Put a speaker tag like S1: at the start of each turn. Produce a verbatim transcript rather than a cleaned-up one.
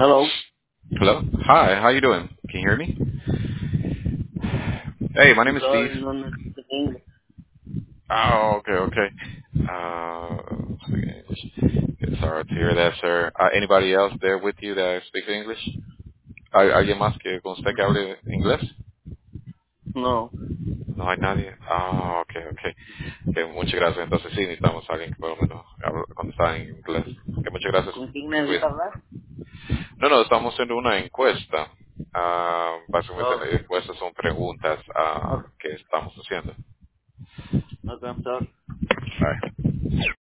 S1: Hello.
S2: Hello. Hi. How you doing? Can you hear me? Hey, my
S1: I'm
S2: name is Steve.
S1: sorry, no no speak English.
S2: Oh, okay, okay. Uh, speak English. Okay, sorry to hear that, sir. Uh, anybody else there with you that speaks English? ¿Hay alguien más que con usted que hable inglés?
S1: No.
S2: No hay nadie. Ah, okay, okay. Okay, muchas gracias. Entonces sí necesitamos a alguien que por lo menos hable- contestar en inglés. Okay, muchas gracias.
S1: ¿Con quién
S2: Se
S1: necesita
S2: cuida.
S1: hablar?
S2: No, no, estamos haciendo una encuesta. Ah, básicamente
S1: Oh,
S2: las encuestas son preguntas ah,
S1: okay.
S2: que estamos haciendo.
S1: Okay, I'm sorry.
S2: All right.